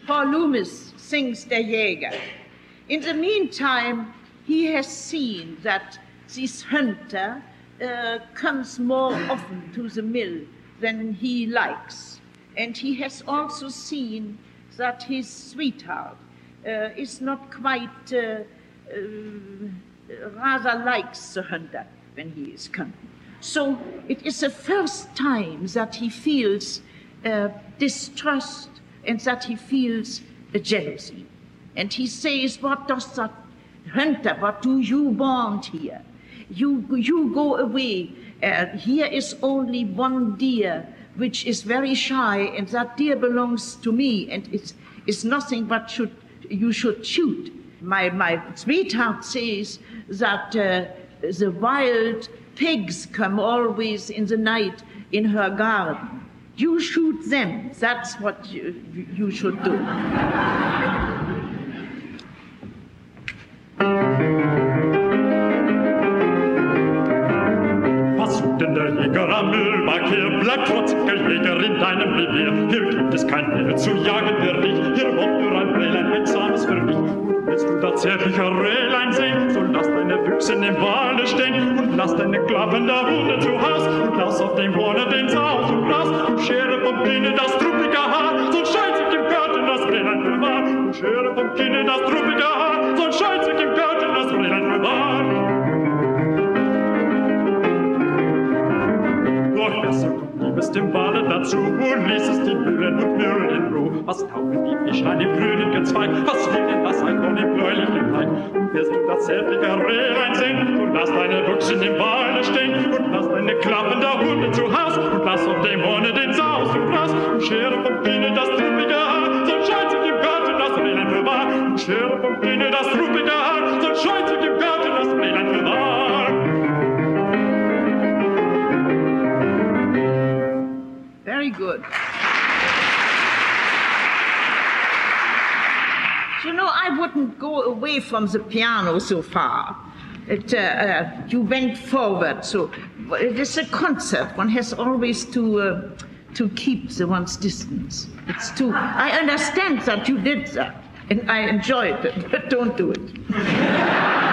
Paul Loomis sings Der Jäger. In the meantime, he has seen that this hunter comes more often to the mill than he likes. And he has also seen that his sweetheart is not quite, rather likes the hunter when he is coming. So it is the first time that he feels distrust and that he feels jealousy. And he says, what does that hunter, what do you want here? You go away. Here is only one deer, which is very shy, and that deer belongs to me, and it's nothing but you should shoot. My sweetheart says that the wild pigs come always in the night in her garden. You shoot them. That's what you should do. Was tut denn der Jäger am Mühlberg? Hier bleibt trotziger Jäger in deinem Revier. Hier gibt es kein Meer zu jagen für dich. Hier wohnt nur ein Rehlein, einsames für dich. Willst du da zärtlicher Rehlein sehen, so lass deine Büchsen im Walde stehen und lass deine Klappen der Hunde zu Haus und lass auf dem Wohne den Saus und Gras und Schere vom Kinn das truppige Haar, so scheint sich im Garten das Rehlein für wahr. Und Schere vom Kinn das truppige Haar, so scheint sich im Garten das Rehlein für wahr. Doch besser kommt liebest im Wale dazu und ließest die Mühlen und Mürren in Ruhe. Was taugen die Fischlein im grünen Gezweig? Was will denn das Einhorn im bläulichen Teig? Und wirst du das zärtliche Rehlein sehen und lass deine Büchsen im Walde stehen und lass deine Klappen der Hunde zu Haus und lass auf dem Horne den Saus und Gras und Schere vom Kinne das truppige Haar, so scheint sich im Garten das Rehlein für wahr. Und Schere vom Kinne das truppige Haar, so scheint sich im Garten das Rehlein für wahr. Very good. You know, I wouldn't go away from the piano so far. You went forward, so it is a concert. One has always to keep one's distance. It's too. I understand that you did that, and I enjoyed it, but don't do it.